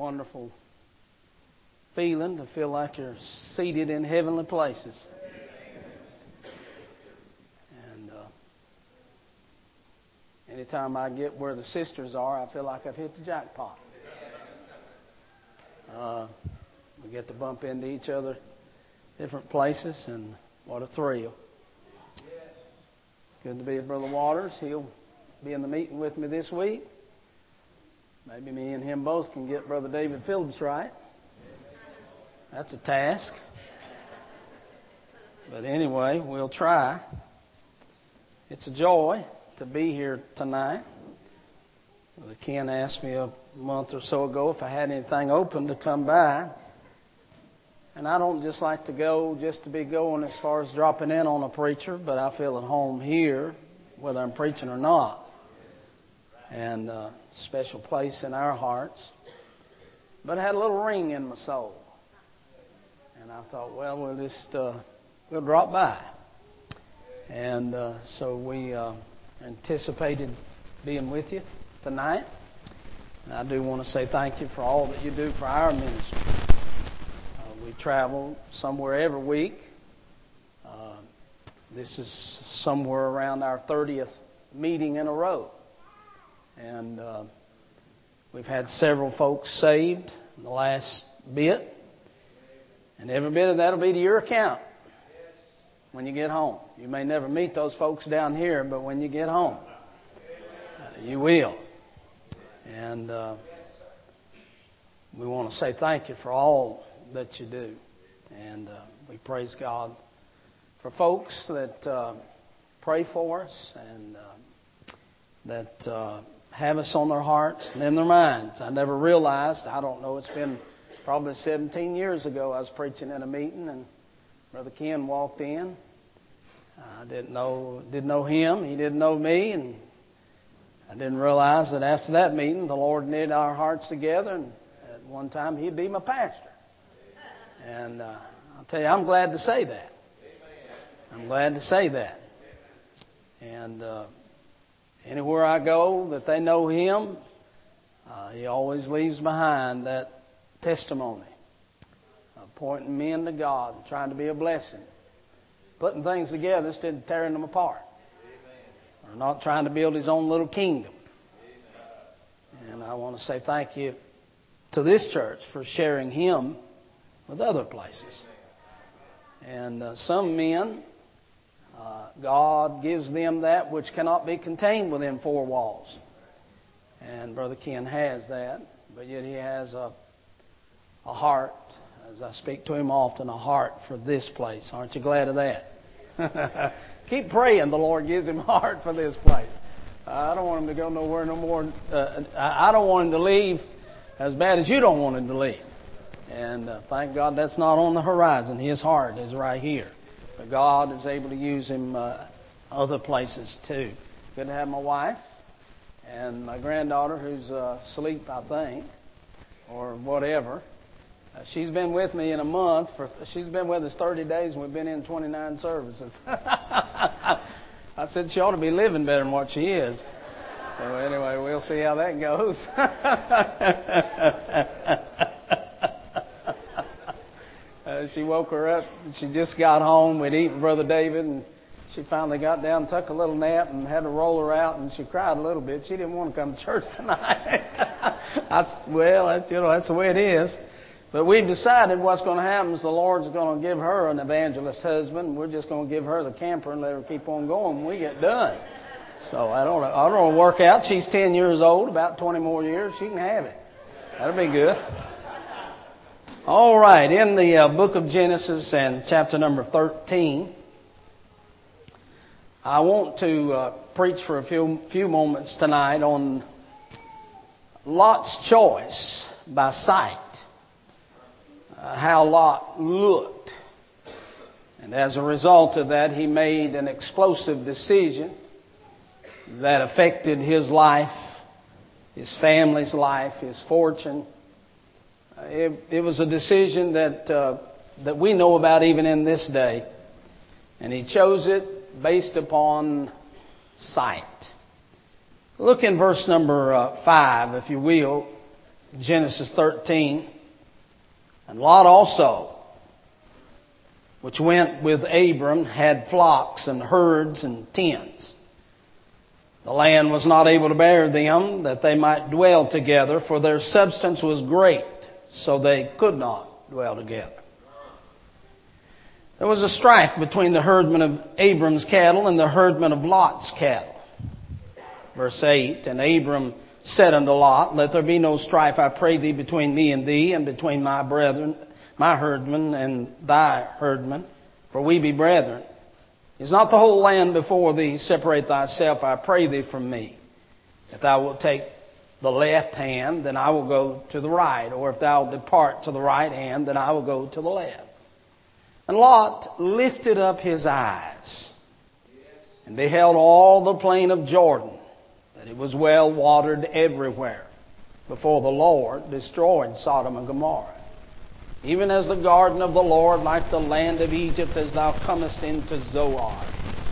wonderful feeling to feel like you're seated in heavenly places. And anytime I get where the sisters are, I feel like I've hit the jackpot. We get to bump into each other different places, and what a thrill. Good to be with Brother Waters. He'll be in the meeting with me this week. Maybe me and him both can get Brother David Phillips right. That's a task. But anyway, we'll try. It's a joy to be here tonight. Brother Ken asked me a month or so ago if I had anything open to come by. And I don't just like to go just to be going as far as dropping in on a preacher, but I feel at home here, whether I'm preaching or not. And a special place in our hearts. But I had a little ring in my soul. And I thought, well, we'll drop by. And so we anticipated being with you tonight. And I do want to say thank you for all that you do for our ministry. We travel somewhere every week. This is somewhere around our 30th meeting in a row. And we've had several folks saved in the last bit. And every bit of that will be to your account when you get home. You may never meet those folks down here, but when you get home, you will. And we want to say thank you for all that you do. And we praise God for folks that pray for us and that have us on their hearts and in their minds. I never realized, I don't know, it's been probably 17 years ago I was preaching in a meeting and Brother Ken walked in. I didn't know him, he didn't know me, and I didn't realize that after that meeting the Lord knit our hearts together, and at one time he'd be my pastor. And I'll tell you, I'm glad to say that. I'm glad to say that. And anywhere I go that they know him, he always leaves behind that testimony of pointing men to God, trying to be a blessing, putting things together instead of tearing them apart, or not trying to build his own little kingdom. And I want to say thank you to this church for sharing him with other places. And some men, God gives them that which cannot be contained within four walls. And Brother Ken has that, but yet he has a heart, as I speak to him often, a heart for this place. Aren't you glad of that? Keep praying the Lord gives him a heart for this place. I don't want him to go nowhere no more. I don't want him to leave as bad as you don't want him to leave. And thank God that's not on the horizon. His heart is right here. But God is able to use him other places too. Good to have my wife and my granddaughter who's asleep, I think, or whatever. She's been with me in a month. She's been with us 30 days and we've been in 29 services. I said she ought to be living better than what she is. So anyway, we'll see how that goes. She woke her up. She just got home. We'd eaten Brother David, and she finally got down, took a little nap, and had to roll her out. And she cried a little bit. She didn't want to come to church tonight. That's the way it is. But we've decided what's going to happen is the Lord's going to give her an evangelist husband. We're just going to give her the camper and let her keep on going when we get done. So I don't want to work out. She's 10 years old, about 20 more years. She can have it. That'll be good. All right, in the book of Genesis and chapter number 13, I want to preach for a few moments tonight on Lot's choice by sight. How Lot looked. And as a result of that, he made an explosive decision that affected his life, his family's life, his fortune. It was a decision that we know about even in this day. And he chose it based upon sight. Look in verse number 5, if you will. Genesis 13. And Lot also, which went with Abram, had flocks and herds and tents. The land was not able to bear them, that they might dwell together, for their substance was great, so they could not dwell together. There was a strife between the herdmen of Abram's cattle and the herdmen of Lot's cattle. Verse 8, and Abram said unto Lot, let there be no strife, I pray thee, between me and thee, and between my brethren, my herdmen, and thy herdmen, for we be brethren. Is not the whole land before thee? Separate thyself, I pray thee, from me. If thou wilt take the left hand, then I will go to the right. Or if thou depart to the right hand, then I will go to the left. And Lot lifted up his eyes and beheld all the plain of Jordan, that it was well watered everywhere, before the Lord destroyed Sodom and Gomorrah. Even as the garden of the Lord, like the land of Egypt, as thou comest into Zoar.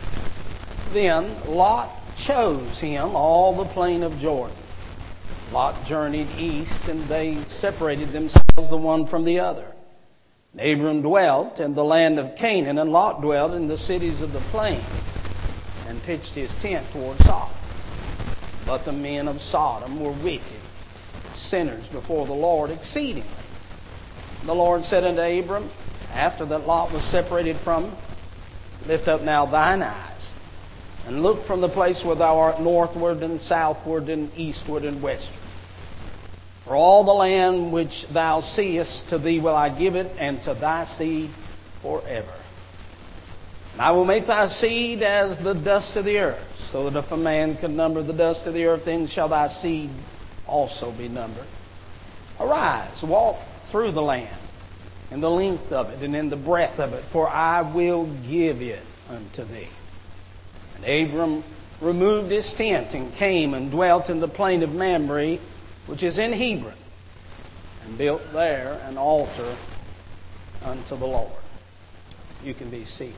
Then Lot chose him all the plain of Jordan. Lot journeyed east, and they separated themselves the one from the other. Abram dwelt in the land of Canaan, and Lot dwelt in the cities of the plain, and pitched his tent toward Sodom. But the men of Sodom were wicked, sinners before the Lord exceedingly. The Lord said unto Abram, after that Lot was separated from him, lift up now thine eyes, and look from the place where thou art northward and southward and eastward and westward. For all the land which thou seest, to thee will I give it, and to thy seed forever. And I will make thy seed as the dust of the earth, so that if a man can number the dust of the earth, then shall thy seed also be numbered. Arise, walk through the land, in the length of it, and in the breadth of it, for I will give it unto thee. And Abram removed his tent, and came and dwelt in the plain of Mamre, which is in Hebron, and built there an altar unto the Lord. You can be seated.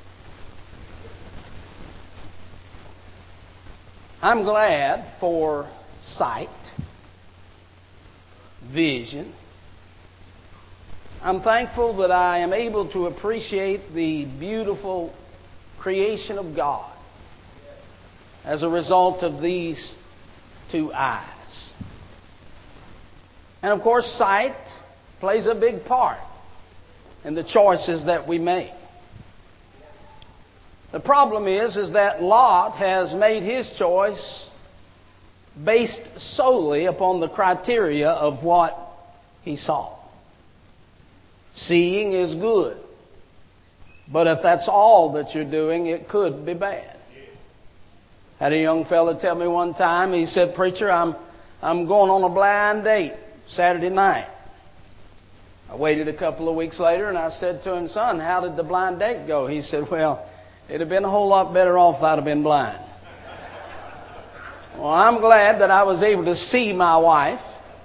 I'm glad for sight, vision. I'm thankful that I am able to appreciate the beautiful creation of God as a result of these two eyes. And of course, sight plays a big part in the choices that we make. The problem is that Lot has made his choice based solely upon the criteria of what he saw. Seeing is good, but if that's all that you're doing, it could be bad. Had a young fellow tell me one time, he said, "Preacher, I'm going on a blind date Saturday night." I waited a couple of weeks later and I said to him, "Son, how did the blind date go?" He said, "Well, it'd have been a whole lot better off if I'd have been blind." Well, I'm glad that I was able to see my wife.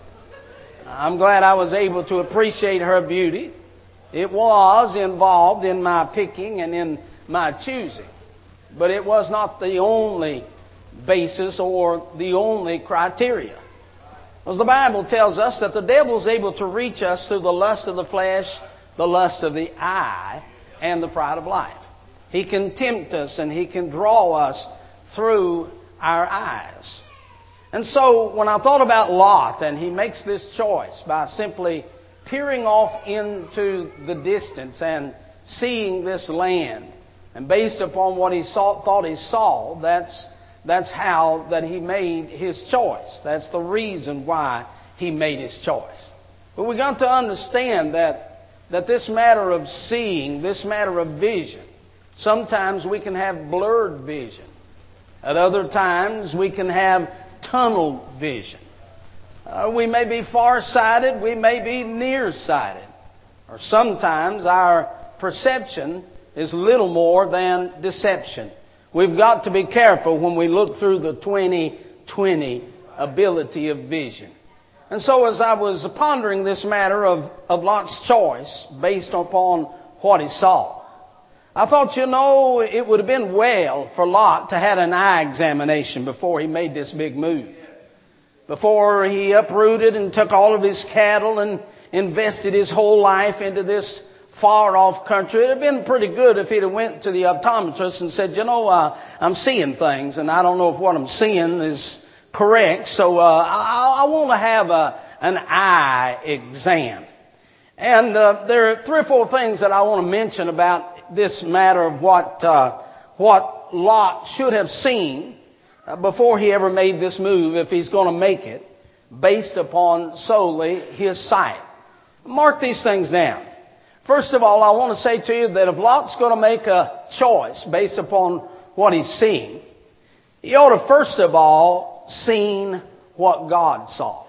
I'm glad I was able to appreciate her beauty. It was involved in my picking and in my choosing. But it was not the only basis or the only criteria. Because the Bible tells us that the devil is able to reach us through the lust of the flesh, the lust of the eye, and the pride of life. He can tempt us and he can draw us through our eyes. And so when I thought about Lot, and he makes this choice by simply peering off into the distance and seeing this land, and based upon what he thought he saw, that's how that he made his choice. That's the reason why he made his choice. But we got to understand that this matter of seeing, this matter of vision, sometimes we can have blurred vision. At other times we can have tunnel vision. We may be far-sighted, we may be nearsighted. Or sometimes our perception is little more than deception. We've got to be careful when we look through the 20/20 ability of vision. And so as I was pondering this matter of Lot's choice based upon what he saw, I thought, it would have been well for Lot to have an eye examination before he made this big move. before he uprooted and took all of his cattle and invested his whole life into this far-off country. It would have been pretty good if he'd have went to the optometrist and said, I'm seeing things, and I don't know if what I'm seeing is correct, so I want to have an eye exam. And there are 3 or 4 things that I want to mention about this matter of what Lot should have seen before he ever made this move, if he's going to make it, based upon solely his sight. Mark these things down. First of all, I want to say to you that if Lot's going to make a choice based upon what he's seeing, he ought to first of all seen what God saw.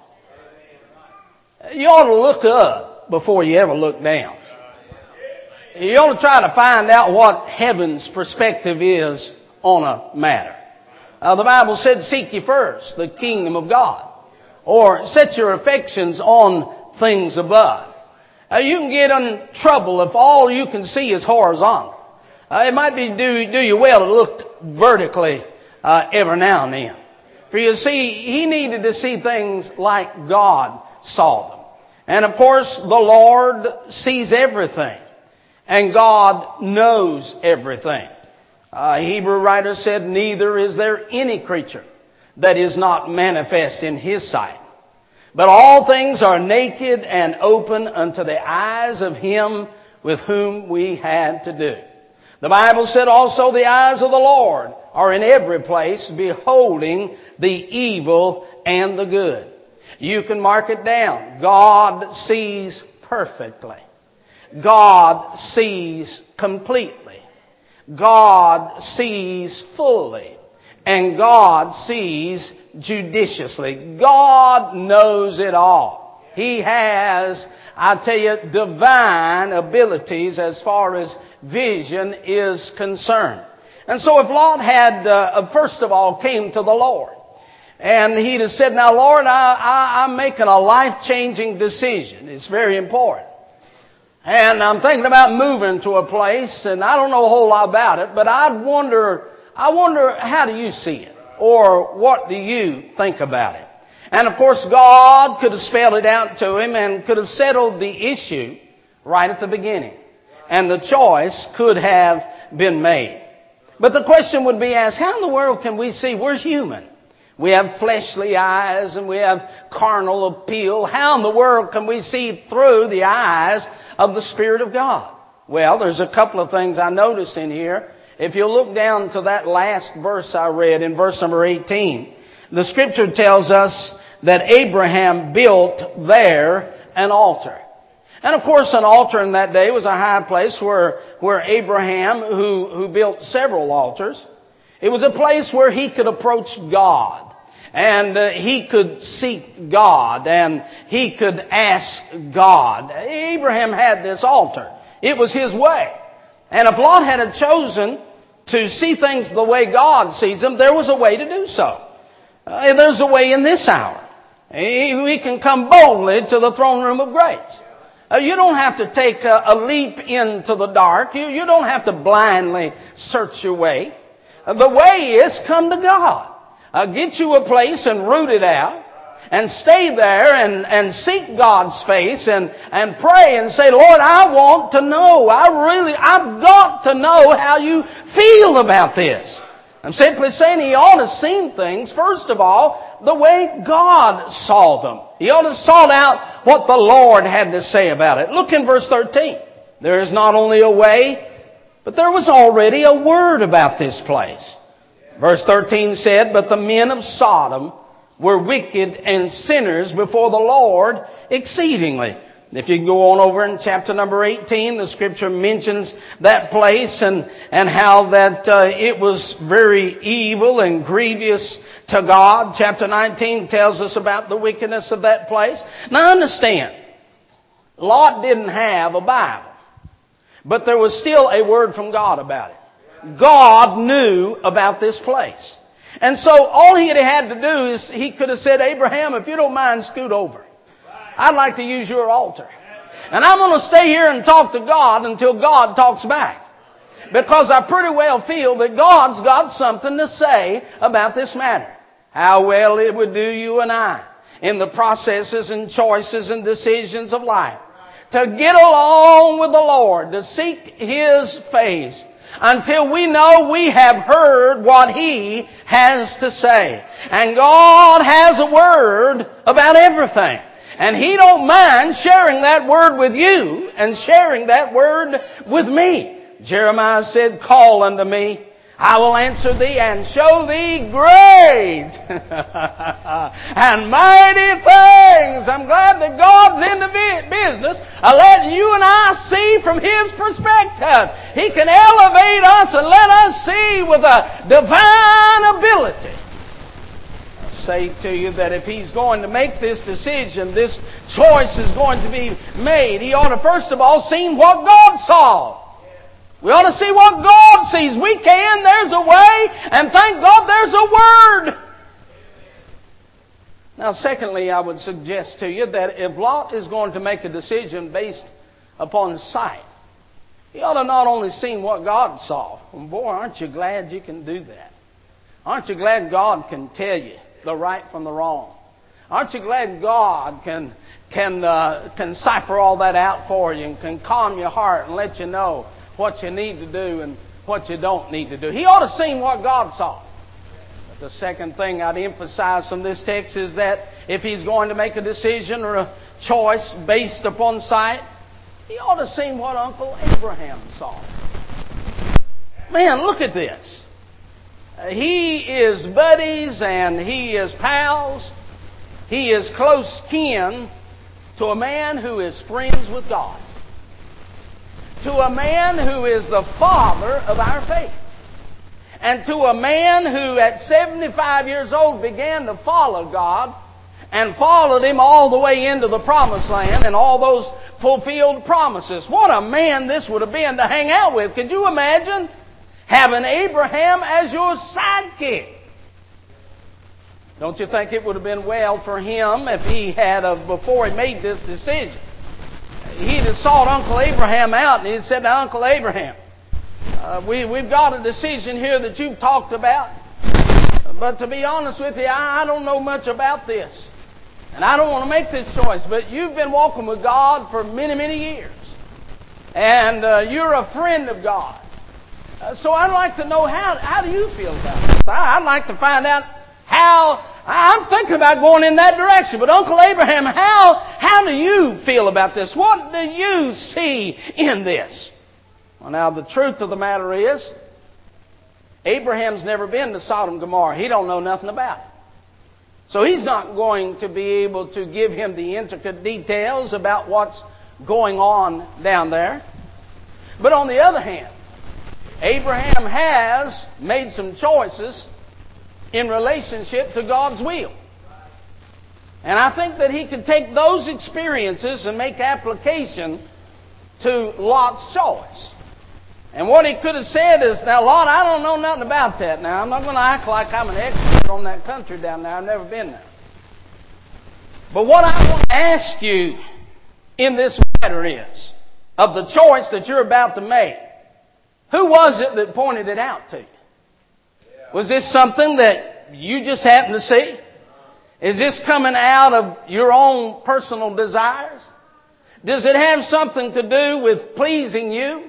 You ought to look up before you ever look down. You ought to try to find out what heaven's perspective is on a matter. The Bible said, seek ye first the kingdom of God, or set your affections on things above. You can get in trouble if all you can see is horizontal. It might do you well to look vertically every now and then. For you see, he needed to see things like God saw them. And of course, the Lord sees everything, and God knows everything. Hebrew writer said, neither is there any creature that is not manifest in His sight. But all things are naked and open unto the eyes of Him with whom we had to do. The Bible said also, the eyes of the Lord are in every place, beholding the evil and the good. You can mark it down. God sees perfectly. God sees completely. God sees fully, and God sees judiciously. God knows it all. He has, I tell you, divine abilities as far as vision is concerned. And so if Lot had, first of all, came to the Lord, and he'd have said, now Lord, I'm making a life-changing decision. It's very important. And I'm thinking about moving to a place, and I don't know a whole lot about it, but I wonder, how do you see it? Or what do you think about it? And of course, God could have spelled it out to him and could have settled the issue right at the beginning. And the choice could have been made. But the question would be asked, how in the world can we see? We're human. We have fleshly eyes and we have carnal appeal. How in the world can we see through the eyes of the Spirit of God? Well, there's a couple of things I noticed in here. If you look down to that last verse I read in verse number 18, the Scripture tells us that Abraham built there an altar. And of course, an altar in that day was a high place where Abraham, who built several altars, it was a place where he could approach God. And he could seek God, and he could ask God. Abraham had this altar. It was his way. And if Lot had chosen to see things the way God sees them, there was a way to do so. There's a way in this hour. We can come boldly to the throne room of grace. You don't have to take a leap into the dark. You don't have to blindly search your way. The way is come to God. Get you a place and root it out and stay there and seek God's face and pray and say, Lord, I want to know. I've got to know how you feel about this. I'm simply saying he ought to have seen things, first of all, the way God saw them. He ought to have sought out what the Lord had to say about it. Look in verse 13. There is not only a way, but there was already a word about this place. Verse 13 said, but the men of Sodom were wicked and sinners before the Lord exceedingly. If you can go on over in chapter number 18, the Scripture mentions that place and how that it was very evil and grievous to God. Chapter 19 tells us about the wickedness of that place. Now understand, Lot didn't have a Bible, but there was still a word from God about it. God knew about this place. And so all he had to do is he could have said, Abraham, if you don't mind, scoot over. I'd like to use your altar. And I'm going to stay here and talk to God until God talks back. Because I pretty well feel that God's got something to say about this matter. How well it would do you and I in the processes and choices and decisions of life. To get along with the Lord, to seek His face, until we know we have heard what He has to say. And God has a word about everything. And He don't mind sharing that word with you and sharing that word with me. Jeremiah said, "Call unto me, I will answer thee and show thee great and mighty things." I'm glad that God's in the business of letting you and I see from His perspective. He can elevate us and let us see with a divine ability. I say to you that if He's going to make this decision, this choice is going to be made, He ought to first of all see what God saw. We ought to see what God sees. We can. There's a way. And thank God there's a word. Now, secondly, I would suggest to you that if Lot is going to make a decision based upon sight, he ought to not only see what God saw. Boy, aren't you glad you can do that? Aren't you glad God can tell you the right from the wrong? Aren't you glad God can cipher all that out for you and can calm your heart and let you know what you need to do and what you don't need to do? He ought to see what God saw. But the second thing I'd emphasize from this text is that if he's going to make a decision or a choice based upon sight, he ought to see what Uncle Abraham saw. Man, look at this. He is buddies and he is pals. He is close kin to a man who is friends with God. To a man who is the father of our faith. And to a man who at 75 years old began to follow God and followed Him all the way into the promised land and all those fulfilled promises. What a man this would have been to hang out with. Could you imagine having Abraham as your sidekick? Don't you think it would have been well for him if he had, before he made this decision, he'd have sought Uncle Abraham out and he'd said to Uncle Abraham, we've got a decision here that you've talked about, but to be honest with you, I don't know much about this. And I don't want to make this choice, but you've been walking with God for many, many years. And you're a friend of God. So I'd like to know, how do you feel about this? I'd like to find out how. I'm thinking about going in that direction. But Uncle Abraham, how do you feel about this? What do you see in this? Well, now, the truth of the matter is, Abraham's never been to Sodom and Gomorrah. He don't know nothing about it. So he's not going to be able to give him the intricate details about what's going on down there. But on the other hand, Abraham has made some choices in relationship to God's will. And I think that he could take those experiences and make application to Lot's choice. And what he could have said is, now Lot, I don't know nothing about that. Now, I'm not going to act like I'm an expert on that country down there. I've never been there. But what I want to ask you in this matter is, of the choice that you're about to make, who was it that pointed it out to you? Was this something that you just happened to see? Is this coming out of your own personal desires? Does it have something to do with pleasing you?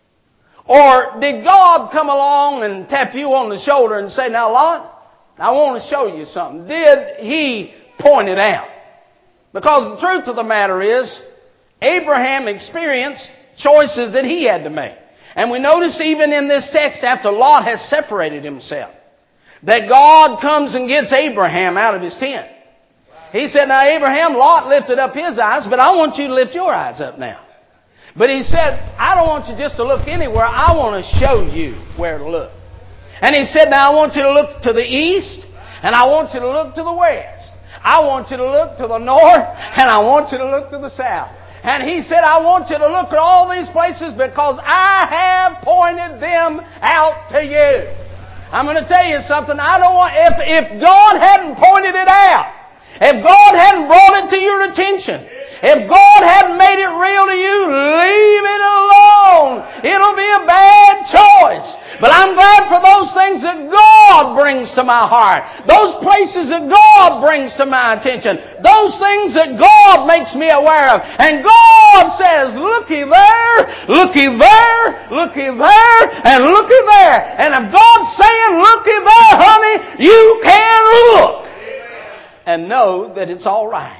Or did God come along and tap you on the shoulder and say, now Lot, I want to show you something? Did He point it out? Because the truth of the matter is, Abraham experienced choices that he had to make. And we notice even in this text, after Lot has separated himself, that God comes and gets Abraham out of his tent. He said, now Abraham, Lot lifted up his eyes, but I want you to lift your eyes up now. But he said, I don't want you just to look anywhere. I want to show you where to look. And he said, now I want you to look to the east, and I want you to look to the west. I want you to look to the north, and I want you to look to the south. And he said, I want you to look at all these places because I have pointed them out to you. I'm going to tell you something. I don't want, if God hadn't pointed it out, if God hadn't brought it to your attention, if God hadn't made it real to you, leave it alone. It'll be a bad choice. But I'm glad for those things that God God brings to my heart. Those places that God brings to my attention. Those things that God makes me aware of. And God says, looky there, looky there, looky there, and looky there. And if God's saying, looky there, honey, you can look and know that it's all right.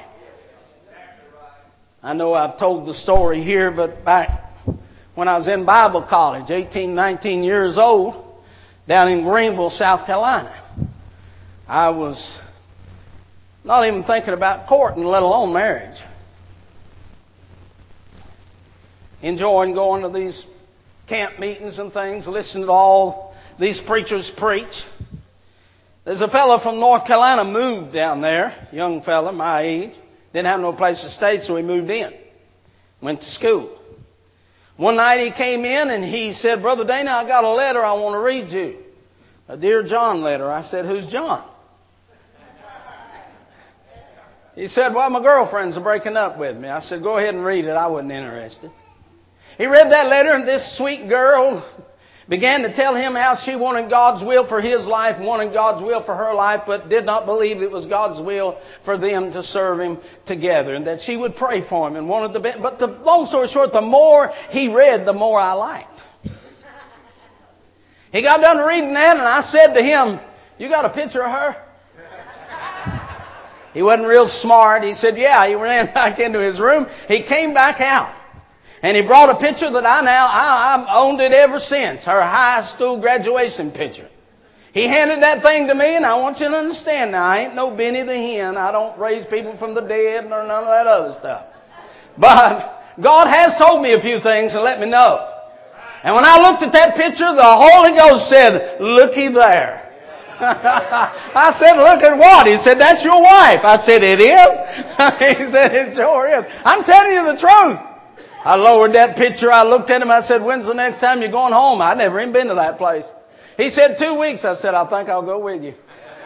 I know I've told the story here, but back when I was in Bible college, 18, 19 years old, down in Greenville, South Carolina, I was not even thinking about courting, let alone marriage. Enjoying going to these camp meetings and things, listening to all these preachers preach. There's a fellow from North Carolina moved down there, young fella, my age. Didn't have no place to stay, so he moved in. Went to school. One night he came in and he said, Brother Dana, I got a letter I want to read you. A Dear John letter. I said, who's John? He said, well, my girlfriends are breaking up with me. I said, go ahead and read it. I wasn't interested. He read that letter, and this sweet girl began to tell him how she wanted God's will for his life, wanted God's will for her life, but did not believe it was God's will for them to serve Him together, and that she would pray for him and wanted the best. But the long story short, the more he read, the more I liked. He got done reading that, and I said to him, you got a picture of her? He wasn't real smart. He said, yeah. He ran back into his room. He came back out. And he brought a picture that I've owned it ever since. Her high school graduation picture. He handed that thing to me, and I want you to understand now, I ain't no Benny the Hen. I don't raise people from the dead or none of that other stuff. But God has told me a few things and let me know. And when I looked at that picture, the Holy Ghost said, looky there. I said, look at what? He said, that's your wife. I said, it is? He said, it sure is. I'm telling you the truth. I lowered that picture. I looked at him. I said, when's the next time you're going home? I'd never even been to that place. He said, 2 weeks. I said, I think I'll go with you.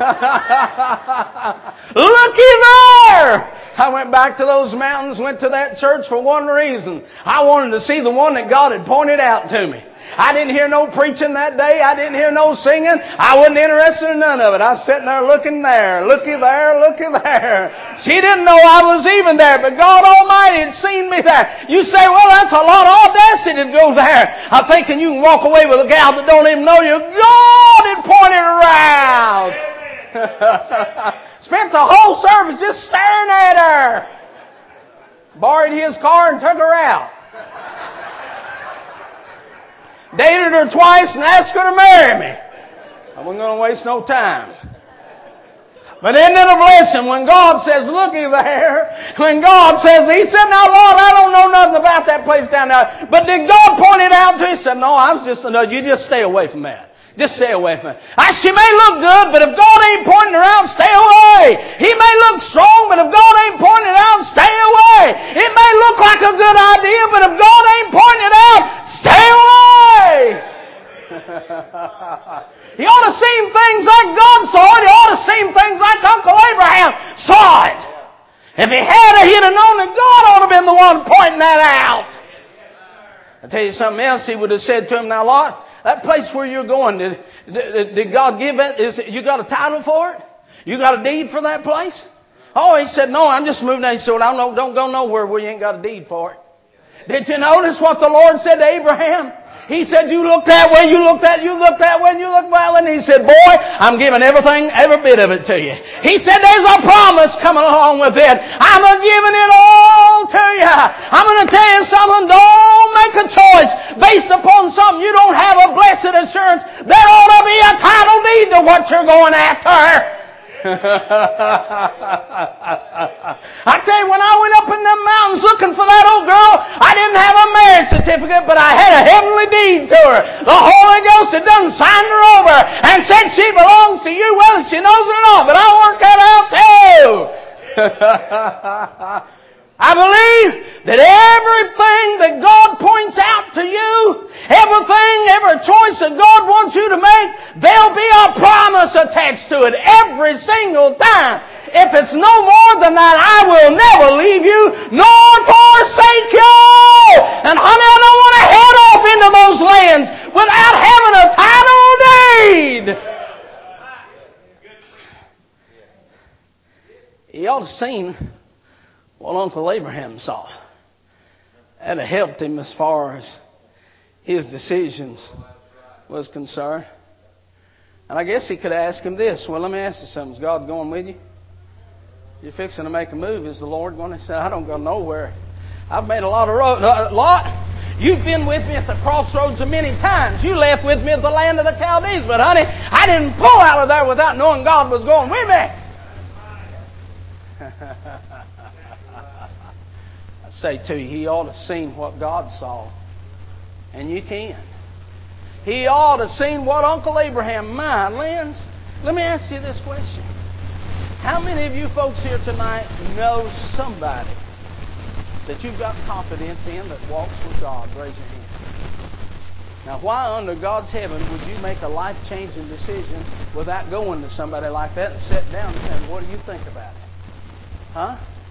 Looky there! I went back to those mountains, went to that church for one reason. I wanted to see the one that God had pointed out to me. I didn't hear no preaching that day. I didn't hear no singing. I wasn't interested in none of it. I was sitting there looking there. Looky there, looky there. She didn't know I was even there, but God Almighty had seen me there. You say, well, that's a lot of audacity to go there. I'm thinking you can walk away with a gal that don't even know you. God had pointed around. Spent the whole service just staring at her. Borrowed his car and took her out. Dated her twice and asked her to marry me. I wasn't going to waste no time. But isn't it a blessing when God says, looky there. When God says, He said, now Lord, I don't know nothing about that place down there. But did God point it out to you? He said, no, you just stay away from that. Just stay away from it. She may look good, but if God ain't pointing her out, stay away. He may look strong, but if God ain't pointing it out, stay away. It may look like a good idea, but if God ain't pointing it out, stay away. You ought to see things like God saw it. You ought to see things like Uncle Abraham saw it. If he'd have known that God ought to have been the one pointing that out. I'll tell you something else. He would have said to him, now Lord, that place where you're going, did God give it? You got a title for it? You got a deed for that place? Oh, he said, no, I'm just moving there. He said, well, don't go nowhere where you ain't got a deed for it. Did you notice what the Lord said to Abraham? He said, you look that way, you look that way, and you look well. And he said, boy, I'm giving everything, every bit of it to you. He said, there's a promise coming along with it. I'm giving it all to you. I'm going to tell you something. Don't make a choice based upon something you don't have a blessed assurance. There ought to be a title deed to what you're going after. I tell you, when I went up in them mountains looking for that old girl, I didn't have a marriage certificate, but I had a heavenly deed to her. The Holy Ghost had done signed her over and said she belongs to you, whether she knows it or not. But I worked that out too. I believe that everything that God points out to you, every choice that God wants you to make, there'll be a promise attached to it every single time. If it's no more than that, I will never leave you nor forsake you. And honey, I don't want to head off into those lands without having a title deed. have seen what Uncle Abraham saw. That'd have helped him as far as his decisions was concerned. And I guess he could ask him this. Well, let me ask you something. Is God going with you? You're fixing to make a move. Is the Lord going? He said, I don't go nowhere. I've made a lot of road. Lot, you've been with me at the crossroads many times. You left with me at the land of the Chaldees. But honey, I didn't pull out of there without knowing God was going with me. I say to you, he ought to have seen what God saw. And you can. He ought to have seen what Uncle Abraham, my Lens. Let me ask you this question. How many of you folks here tonight know somebody that you've got confidence in that walks with God? Raise your hand. Now, why under God's heaven would you make a life-changing decision without going to somebody like that and sit down and saying, what do you think about it? Huh?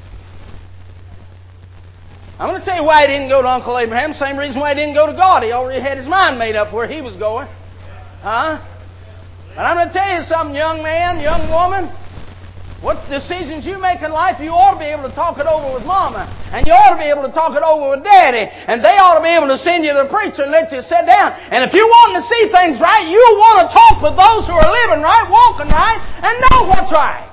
I'm going to tell you why he didn't go to Uncle Abraham. Same reason why he didn't go to God. He already had his mind made up where he was going. Huh? And I'm going to tell you something, young man, young woman. What decisions you make in life, you ought to be able to talk it over with Mama. And you ought to be able to talk it over with Daddy. And they ought to be able to send you the preacher and let you sit down. And if you want to see things right, you want to talk with those who are living right, walking right, and know what's right.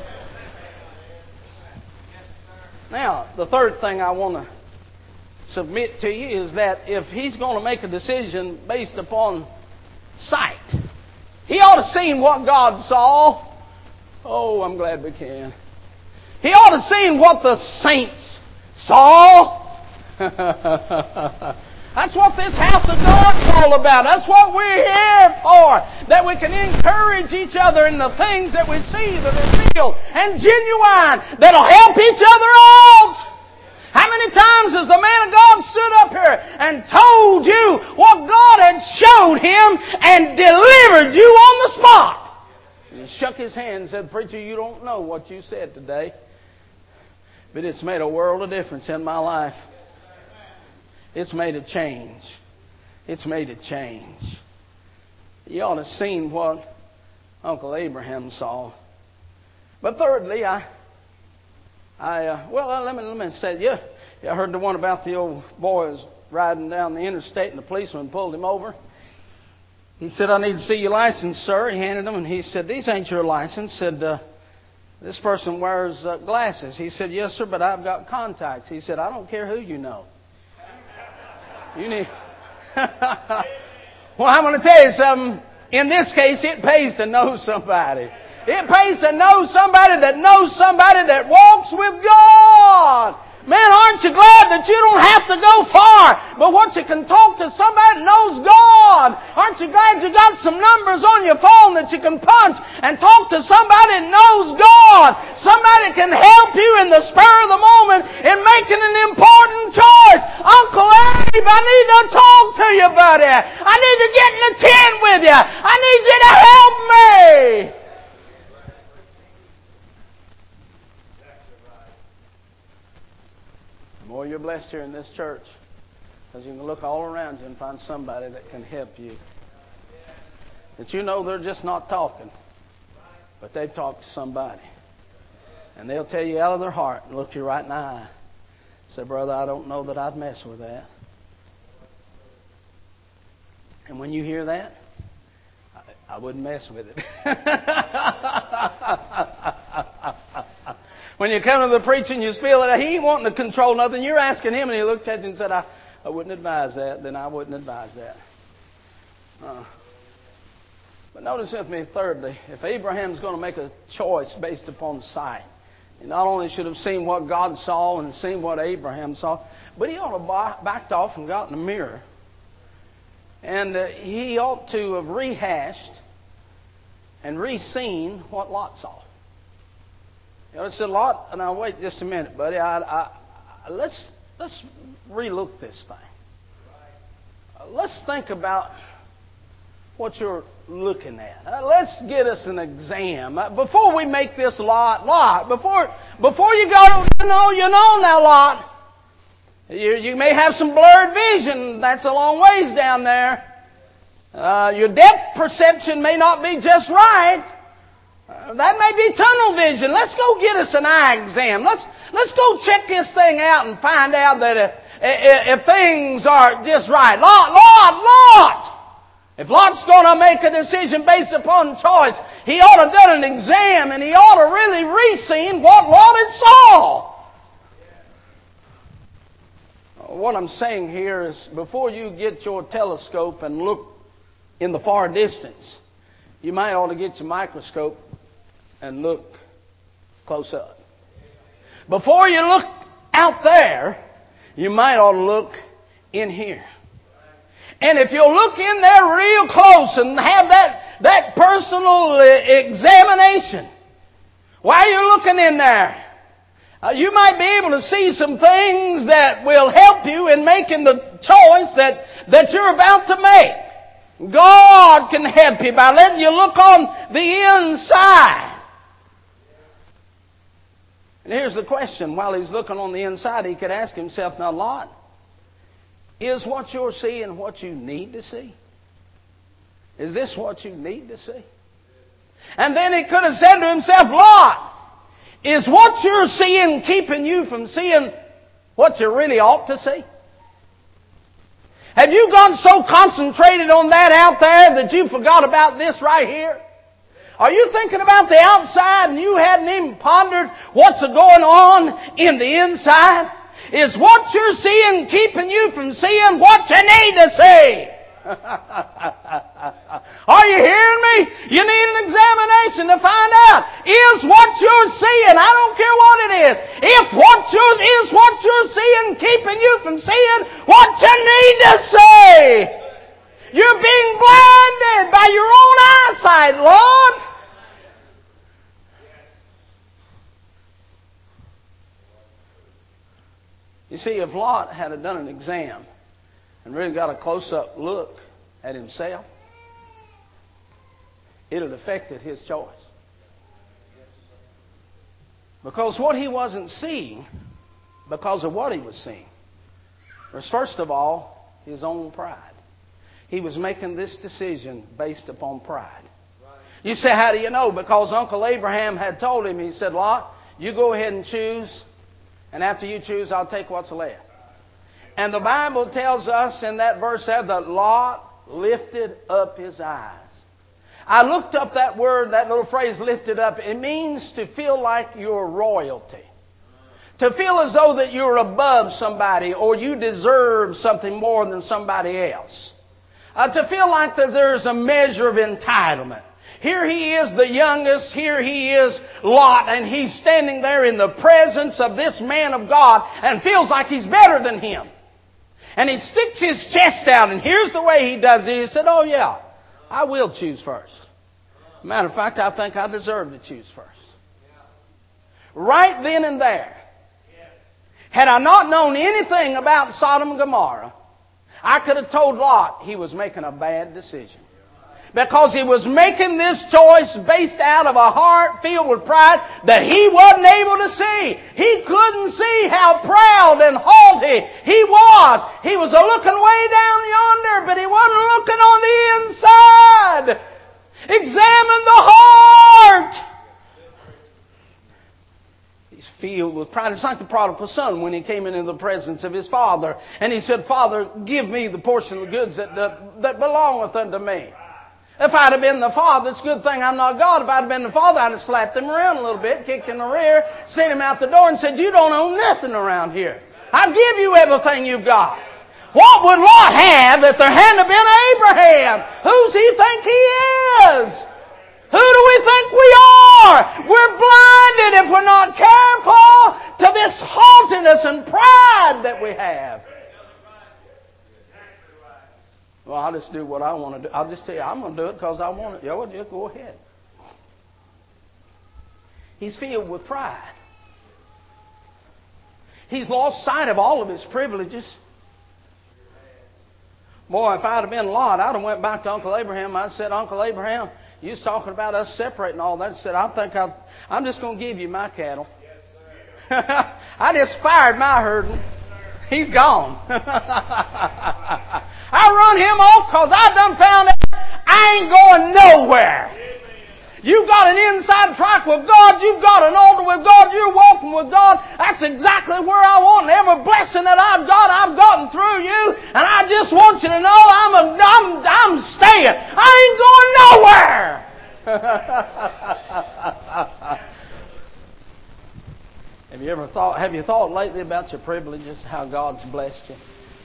Now, the third thing I want to submit to you is that if he's going to make a decision based upon sight, he ought to have seen what God saw. Oh, I'm glad we can. He ought to have seen what the saints saw. That's what this house of God's all about. That's what we're here for. That we can encourage each other in the things that we see that are real and genuine, that'll help each other out. How many times has the man of God stood up here and told you what God had showed him and delivered you on the spot? And he shook his hand and said, Preacher, you don't know what you said today, but it's made a world of difference in my life. It's made a change. It's made a change. You ought to have seen what Uncle Abraham saw. But thirdly, let me say, you heard the one about the old boys riding down the interstate and the policeman pulled him over. He said, I need to see your license, sir. He handed him, and he said, these ain't your license. Said, this person wears glasses. He said, yes, sir, but I've got contacts. He said, I don't care who you know. You need... Well, I'm going to tell you something. In this case, it pays to know somebody. It pays to know somebody that walks with God. Man, aren't you glad that you don't have to go far, but what you can talk to somebody that knows God? Aren't you glad you got some numbers on your phone that you can punch and talk to somebody that knows God? Somebody can help you in the spur of the moment in making an important choice. Uncle Abe, I need to talk to you, buddy. I need to get in the tent with you. I need you to help me. Boy, you're blessed here in this church because you can look all around you and find somebody that can help you. That you know they're just not talking, but they've talked to somebody. And they'll tell you out of their heart and look you right in the eye. Say, brother, I don't know that I'd mess with that. And when you hear that, I wouldn't mess with it. When you come to the preaching, you feel that he ain't wanting to control nothing. You're asking him, and he looked at you and said, I wouldn't advise that. Then I wouldn't advise that. But notice with me, thirdly, if Abraham's going to make a choice based upon sight, he not only should have seen what God saw and seen what Abraham saw, but he ought to have backed off and got in the mirror. And he ought to have rehashed and re-seen what Lot saw. You know, I said, Lot, now wait just a minute, buddy. Let's relook this thing. Let's think about what you're looking at. Let's get us an exam. Before we make this Lot, before you go, you know now, Lot. You may have some blurred vision. That's a long ways down there. Your depth perception may not be just right. That may be tunnel vision. Let's go get us an eye exam. Let's go check this thing out and find out that if things are just right. Lot! If Lot's going to make a decision based upon choice, he ought to have done an exam and he ought to really re-seen what Lot had saw. What I'm saying here is before you get your telescope and look in the far distance, you might ought to get your microscope and look close up. Before you look out there, you might ought to look in here. And if you'll look in there real close and have that personal examination while you're looking in there, you might be able to see some things that will help you in making the choice that you're about to make. God can help you by letting you look on the inside. And here's the question. While he's looking on the inside, he could ask himself, now, Lot, is what you're seeing what you need to see? Is this what you need to see? And then he could have said to himself, Lot, is what you're seeing keeping you from seeing what you really ought to see? Have you gotten so concentrated on that out there that you forgot about this right here? Are you thinking about the outside and you hadn't even pondered what's going on in the inside? Is what you're seeing keeping you from seeing what you need to see? Are you hearing me? You need an examination to find out. Is what you're seeing, I don't care what it is, is what you're seeing keeping you from seeing what you need to see? You're being blinded by your own eyesight, Lord. You see, if Lot had done an exam and really got a close-up look at himself, it had affected his choice. Because what he wasn't seeing, because of what he was seeing, was first of all, his own pride. He was making this decision based upon pride. You say, how do you know? Because Uncle Abraham had told him, he said, Lot, you go ahead and choose, and after you choose, I'll take what's left. And the Bible tells us in that verse there that Lot lifted up his eyes. I looked up that word, that little phrase, lifted up. It means to feel like you're royalty. To feel as though that you're above somebody or you deserve something more than somebody else. To feel like that there's a measure of entitlement. Here he is, the youngest. Here he is, Lot, and he's standing there in the presence of this man of God and feels like he's better than him. And he sticks his chest out, and here's the way he does it. He said, oh yeah, I will choose first. Matter of fact, I think I deserve to choose first. Right then and there, had I not known anything about Sodom and Gomorrah, I could have told Lot he was making a bad decision. Because he was making this choice based out of a heart filled with pride that he wasn't able to see. He couldn't see how proud and haughty he was. He was looking way down yonder, but he wasn't looking on the inside. Examine the heart. He's filled with pride. It's like the prodigal son when he came into the presence of his father. And he said, Father, give me the portion of the goods that belongeth unto me. If I'd have been the father, it's a good thing I'm not God. If I'd have been the father, I'd have slapped him around a little bit, kicked him in the rear, sent him out the door and said, you don't own nothing around here. I'll give you everything you've got. What would Lot have if there hadn't been Abraham? Who's he think he is? Who do we think we are? We're blinded if we're not careful to this haughtiness and pride that we have. Well, I'll just do what I want to do. I'll just tell you, I'm going to do it because I want it. Yeah, well, just go ahead. He's filled with pride. He's lost sight of all of his privileges. Boy, if I'd have been Lot, I'd have went back to Uncle Abraham. I'd said, Uncle Abraham, you was talking about us separating all that. I said, I'm just going to give you my cattle. I just fired my herding. He's gone. I run him off because I done found out I ain't going nowhere. You've got an inside track with God. You've got an altar with God. You're walking with God. That's exactly where I want. And every blessing that I've gotten through you. And I just want you to know I'm staying. I ain't going nowhere. Have you thought lately about your privileges, how God's blessed you?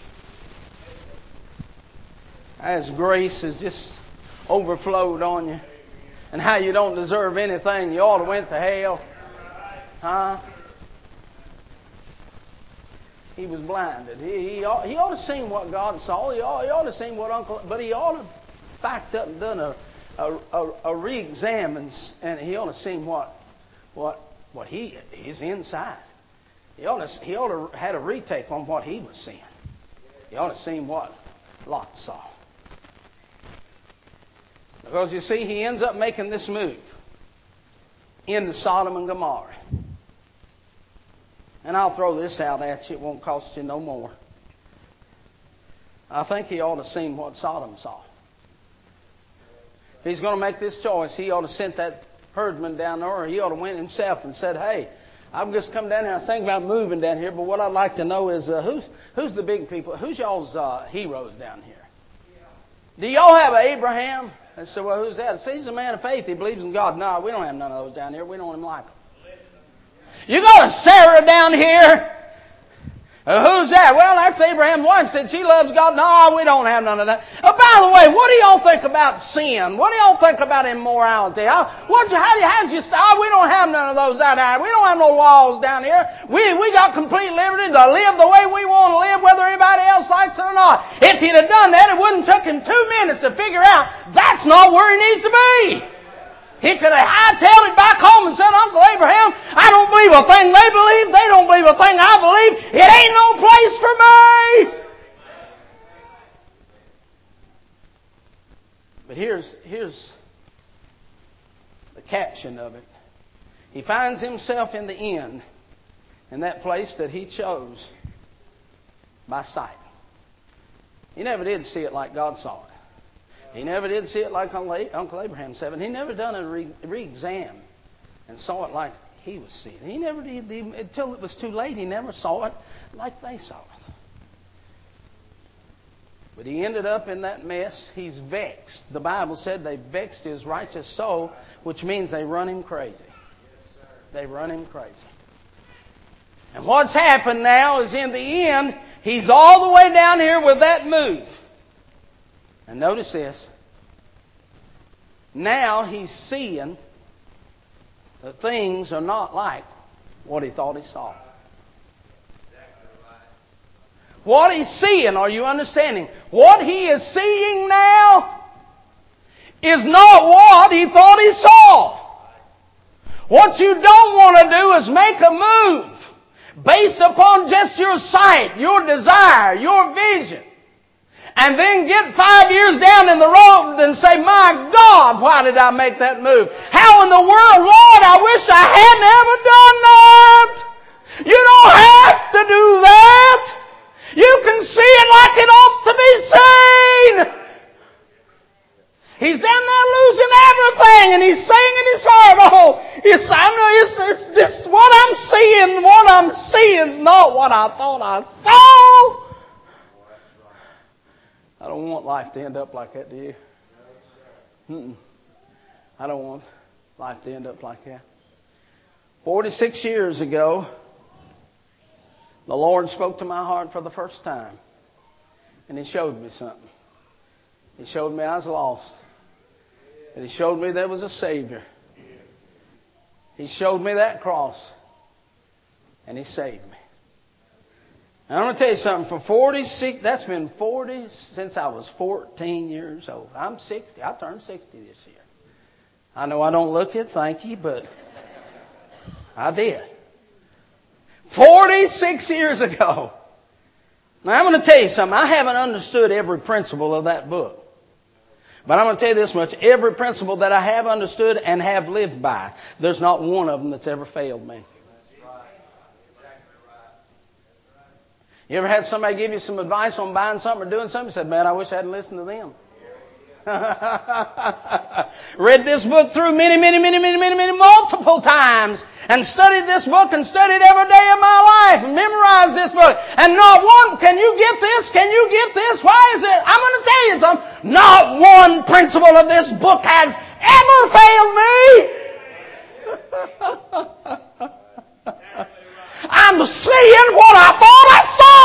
As grace has just overflowed on you. And how you don't deserve anything. You ought to went to hell. Huh? He was blinded. He ought to have seen what God saw. He ought to have seen what but he ought to have backed up and done a re-exam, and he ought to have seen what his inside. He ought to have had a retake on what he was seeing. He ought to have seen what Lot saw. Because you see, he ends up making this move into Sodom and Gomorrah. And I'll throw this out at you. It won't cost you no more. I think he ought to have seen what Sodom saw. If he's going to make this choice, he ought to have sent that herdsman down there, or he ought to have went himself and said, hey, I've just come down here. I was thinking about moving down here, but what I'd like to know is who's the big people? Who's y'all's heroes down here? Do y'all have Abraham? I said, well, who's that? I said, he's a man of faith. He believes in God. No, we don't have none of those down here. We don't even like them. You got a Sarah down here? Who's that? Well, that's Abraham's wife. Said she loves God. No, we don't have none of that. Oh, by the way, what do y'all think about sin? What do y'all think about immorality? We don't have none of those out there. We don't have no laws down here. We got complete liberty to live the way we want to live, whether anybody else likes it or not. If he'd have done that, it wouldn't have took him 2 minutes to figure out that's not where he needs to be. He could have hightailed it back home and said, Uncle Abraham, I don't believe a thing they believe. They don't believe a thing I believe. It ain't no place for me. But here's the caption of it. He finds himself in the inn in that place that he chose by sight. He never did see it like God saw it. He never did see it like Uncle Abraham said it. He never done a re-exam and saw it like he was seeing it. He never did, until it was too late, he never saw it like they saw it. But he ended up in that mess. He's vexed. The Bible said they vexed his righteous soul, which means they run him crazy. They run him crazy. And what's happened now is in the end, he's all the way down here with that move. And notice this. Now he's seeing that things are not like what he thought he saw. What he's seeing, are you understanding? What he is seeing now is not what he thought he saw. What you don't want to do is make a move based upon just your sight, your desire, your vision. And then get 5 years down in the road and say, my God, why did I make that move? How in the world, Lord, I wish I hadn't ever done that. You don't have to do that. You can see it like it ought to be seen. He's down there losing everything, and he's saying in his heart, it's this, what I'm seeing is not what I thought I saw. I don't want life to end up like that, do you? I don't want life to end up like that. 46 years ago, the Lord spoke to my heart for the first time. And He showed me something. He showed me I was lost. And He showed me there was a Savior. He showed me that cross. And He saved me. And I'm going to tell you something. That's been 40 since I was 14 years old. I'm 60. I turned 60 this year. I know I don't look it, thank you, but I did. 46 years ago. Now I'm going to tell you something. I haven't understood every principle of that book. But I'm going to tell you this much. Every principle that I have understood and have lived by, there's not one of them that's ever failed me. You ever had somebody give you some advice on buying something or doing something? You said, man, I wish I hadn't listened to them. Read this book through many multiple times and studied this book and studied every day of my life and memorized this book. And not one, can you get this? Can you get this? Why is it? I'm going to tell you something. Not one principle of this book has ever failed me. I'm seeing what I thought I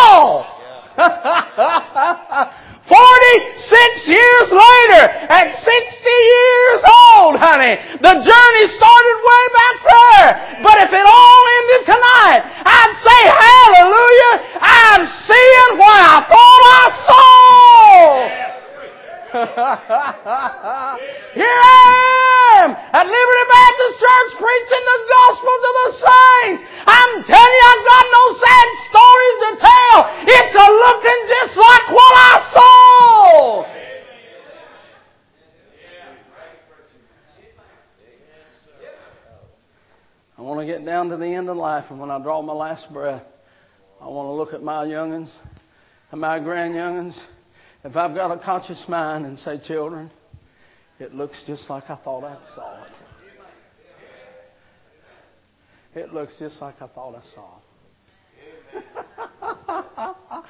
saw. 46 years later, at 60 years old, honey, the journey started way back there. But if it all ended tonight, I'd say hallelujah, I'm seeing what I thought I saw. Here I am at Liberty Baptist Church preaching the gospel to the saints. I'm telling you, I've got no sad stories to tell. It's a looking just like what I saw. I want to get down to the end of life, and when I draw my last breath, I want to look at my young'uns and my grand-young'uns. If I've got a conscious mind and say, children, it looks just like I thought I saw it. It looks just like I thought I saw it.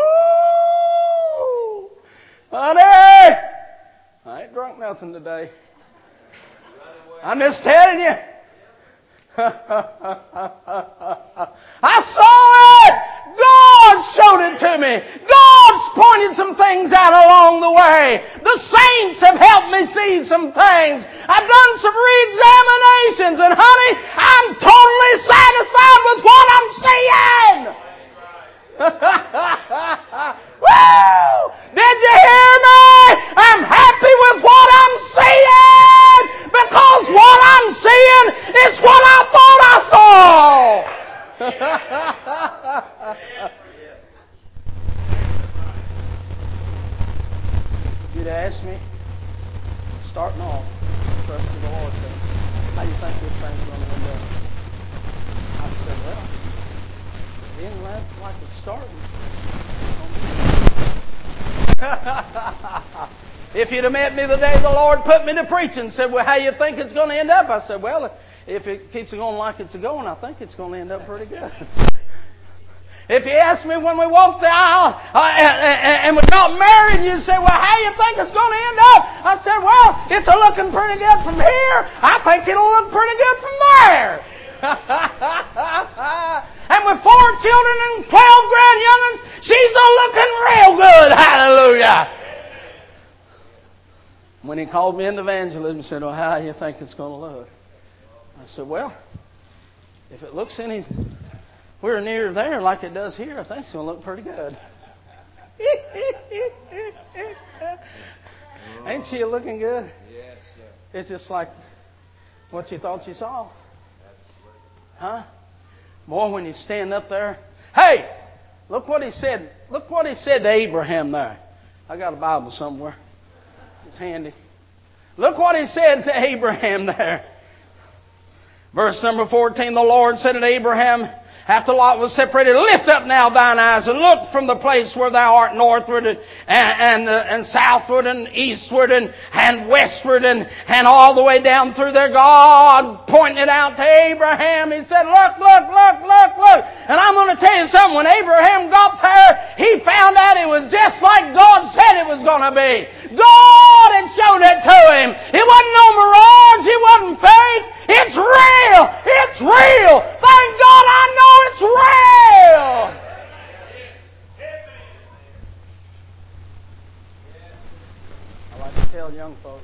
Woo! Honey! I ain't drunk nothing today. I'm just telling you. I saw it! God showed it to me. God's pointed some things out along the way. The saints have helped me see some things. I've done some re-examinations, and honey, I'm totally satisfied with what I'm seeing. Woo! Did you hear me? I'm happy with what I'm seeing, because what I'm seeing is what I thought I saw. You'd ask me, starting off, trust in the Lord, how do you think this thing's going to end up? I'd say, well, it ain't like it's starting. If you'd have met me the day the Lord put me to preaching and said, well, how you think it's going to end up? I said, well, if it keeps going like it's going, I think it's going to end up pretty good. If you asked me when we walked the aisle and we got married, and you say, well, how you think it's going to end up? I said, well, it's looking pretty good from here. I think it'll look pretty good from there. And with 4 children and 12 grand-young'uns, she's looking real good. Hallelujah. When he called me into evangelism and said, well, how do you think it's going to look? I said, well, if it looks anywhere near there like it does here, I think it's going to look pretty good. Ain't she looking good? Yes, sir. It's just like what you thought you saw. Huh? Boy, when you stand up there. Hey, look what he said. Look what he said to Abraham there. I got a Bible somewhere. It's handy. Look what he said to Abraham there. Verse number 14, the Lord said to Abraham, after Lot was separated, lift up now thine eyes and look from the place where thou art northward and southward and eastward and westward and all the way down through there. God pointed it out to Abraham. He said, look. And I'm going to tell you something. When Abraham got there, he found out it was just like God said it was going to be. God had showed it to him. It wasn't no mirage. It wasn't fake. It's real. It's real. Thank God I know it's real. I like to tell young folks,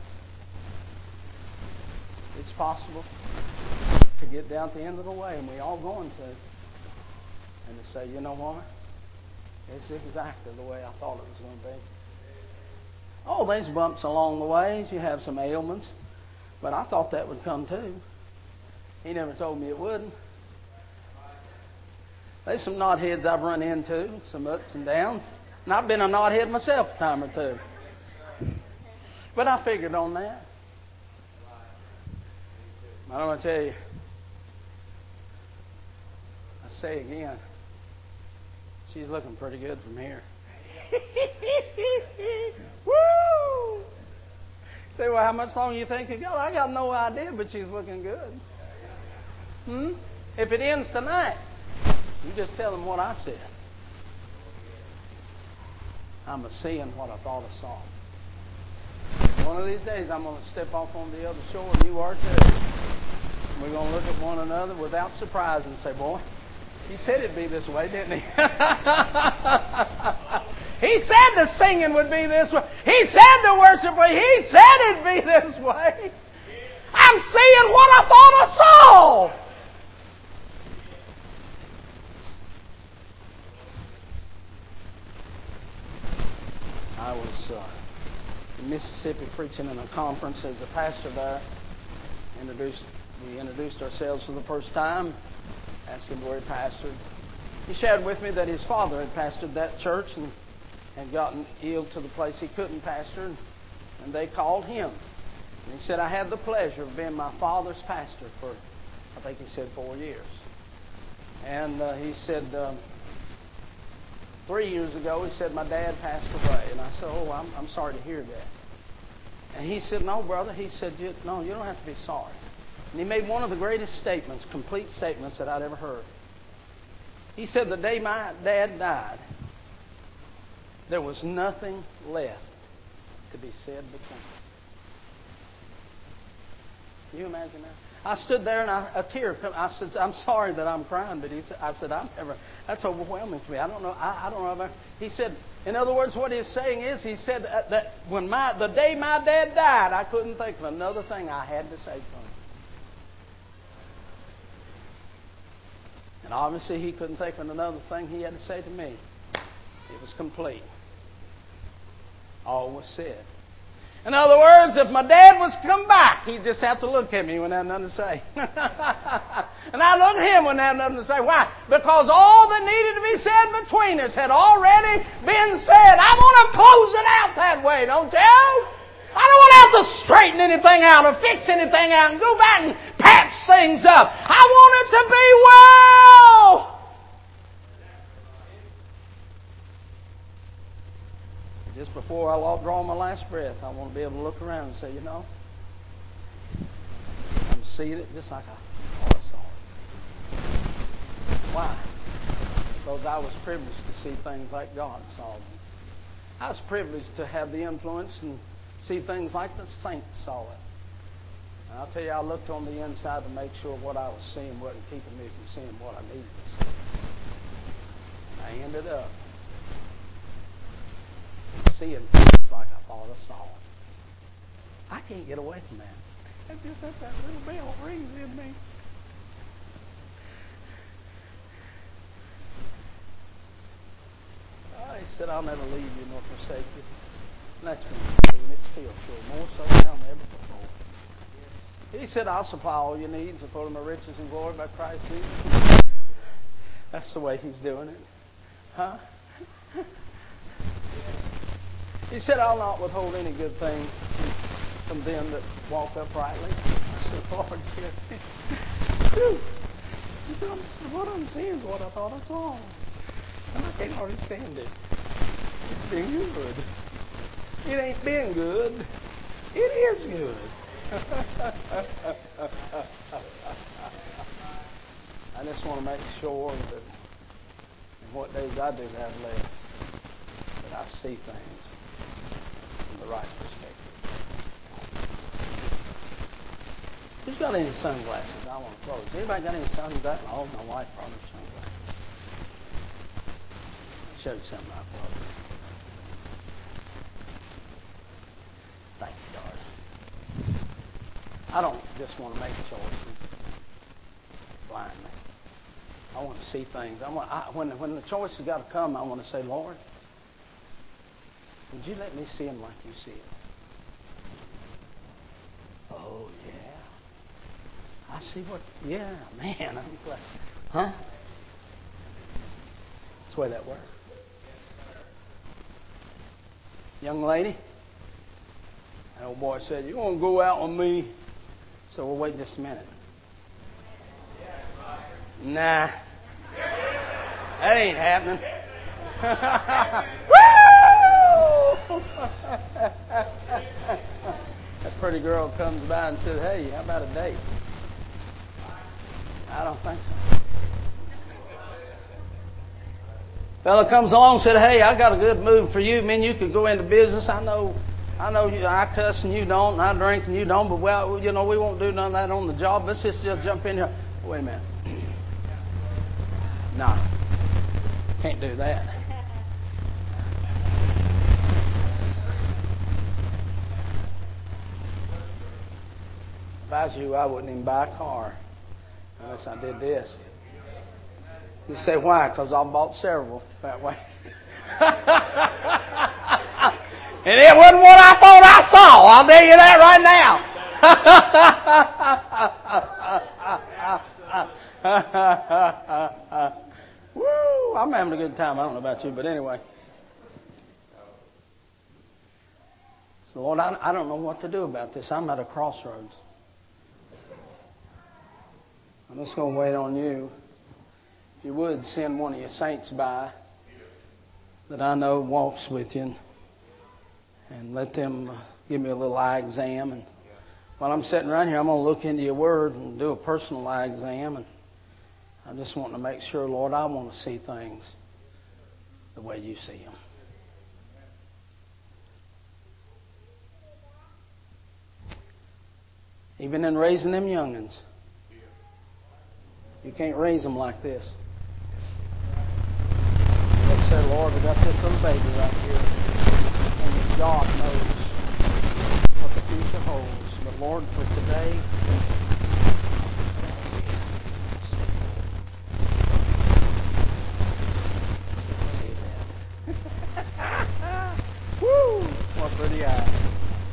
it's possible to get down at the end of the way, and we all going to, and to say, you know what? It's exactly the way I thought it was going to be. Oh, there's bumps along the ways. You have some ailments. But I thought that would come too. He never told me it wouldn't. There's some knotheads I've run into, some ups and downs. And I've been a knothead myself a time or two. But I figured on that. I'm going to tell you, I say again, she's looking pretty good from here. Woo! Say, well, how much longer you think you got? I got no idea, but she's looking good. If it ends tonight, you just tell them what I said. I'm a seeing what I thought I saw. One of these days, I'm going to step off on the other shore, and you are too. We're going to look at one another without surprise and say, boy, he said it'd be this way, didn't he? He said the singing would be this way. He said the worship would. He said it'd be this way. I'm seeing what I thought I saw. I was in Mississippi preaching in a conference as a pastor there. We introduced ourselves for the first time, asked him where he pastored. He shared with me that his father had pastored that church and had gotten ill to the place he couldn't pastor, and they called him. And he said, I had the pleasure of being my father's pastor for, I think he said, 4 years. And he said, 3 years ago, he said, my dad passed away. And I said, oh, I'm sorry to hear that. And he said, no, brother. He said, no, you don't have to be sorry. And he made one of the greatest statements, complete statements that I'd ever heard. He said, the day my dad died, there was nothing left to be said between us. Can you imagine that? I stood there and a tear come. I said, I'm sorry that I'm crying, but I said, that's overwhelming to me. I don't know. He said, in other words, what he's saying is, he said that when the day my dad died, I couldn't think of another thing I had to say to him. And obviously he couldn't think of another thing he had to say to me. It was complete. All was said. In other words, if my dad was to come back, he'd just have to look at me. He wouldn't have nothing to say. And I looked at him, wouldn't have nothing to say. Why? Because all that needed to be said between us had already been said. I want to close it out that way, don't you? I don't want to have to straighten anything out or fix anything out and go back and patch things up. I want it to be well. Just before I draw my last breath, I want to be able to look around and say, you know, I'm seeing it just like I saw it. Why? Because I was privileged to see things like God saw them. I was privileged to have the influence and see things like the saints saw it. And I'll tell you, I looked on the inside to make sure what I was seeing wasn't keeping me from seeing what I needed to see. I ended up seeing things like I thought I saw it. I can't get away from that. That little bell rings in me. He said, I'll never leave you nor forsake you. And that's been true, and it's still true. More so now than ever before. He said, I'll supply all your needs according to my riches and glory by Christ Jesus. That's the way He's doing it. Huh? He said, I'll not withhold any good thing from them that walk uprightly. I said, Lord, yes. He said, what I'm seeing is what I thought I saw. And I can't hardly stand it. It's been good. It ain't been good. It is good. I just want to make sure that in what days I do have left, that I see things from the right perspective. Who's got any sunglasses? I want to close. Anybody got any sunglasses? Oh, my wife brought her sunglasses. I'll show you something I brought. Thank you, darling. I don't just want to make choices blindly. I want to see things. When the choice has got to come, I want to say, Lord, would you let me see them like you see them? Oh, yeah. I see what, yeah, man, I'm glad. Huh? That's the way that works. Young lady, that old boy said, you want to go out with me? So we'll wait just a minute. Nah. That ain't happening. Woo! That pretty girl comes by and says, "Hey, how about a date?" I don't think so. Fella comes along and said, "Hey, I got a good move for you. Man, you could go into business. I know you, I cuss and you don't, and I drink and you don't, but well, you know, we won't do none of that on the job. Let's just jump in here." Wait a minute. Nah, can't do that. If I was you, I wouldn't even buy a car unless I did this. You say, why? Because I bought several that way. And it wasn't what I thought I saw. I'll tell you that right now. Woo! I'm having a good time. I don't know about you, but anyway. So, Lord, I don't know what to do about this. I'm at a crossroads. I'm just going to wait on you. If you would, send one of your saints by that I know walks with you and let them give me a little eye exam. And while I'm sitting around here, I'm going to look into your word and do a personal eye exam. And I just want to make sure, Lord, I want to see things the way you see them. Even in raising them young'uns. You can't raise them like this. Let's say, Lord, we got this little baby right here. And God knows what the future holds. But Lord, for today, woo! What pretty eyes.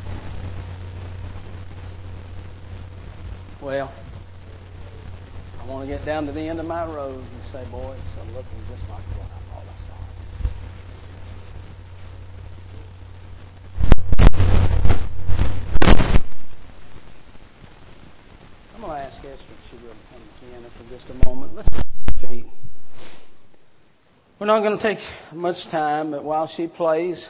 Well, I want to get down to the end of my road and say, boy, it's looking just like what I thought I saw. I'm going to ask Esther if she will come to Vienna for just a moment. Let's get our feet. We're not going to take much time, but while she plays,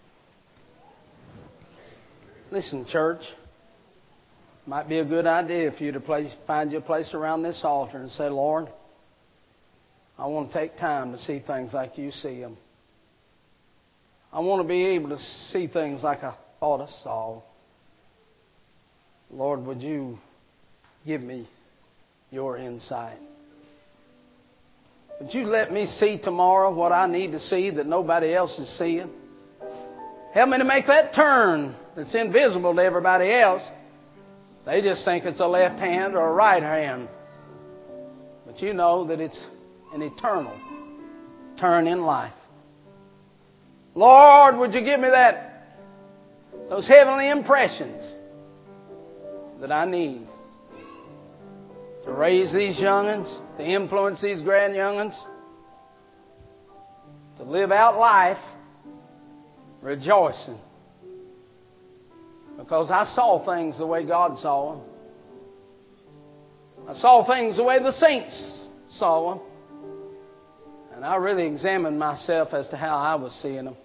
listen, church. Might be a good idea for you to find your place around this altar and say, Lord, I want to take time to see things like you see them. I want to be able to see things like I thought I saw. Lord, would you give me your insight? Would you let me see tomorrow what I need to see that nobody else is seeing? Help me to make that turn that's invisible to everybody else. They just think it's a left hand or a right hand. But you know that it's an eternal turn in life. Lord, would you give me those heavenly impressions that I need to raise these young'uns, to influence these grand young'uns, to live out life rejoicing. Because I saw things the way God saw them. I saw things the way the saints saw them. And I really examined myself as to how I was seeing them.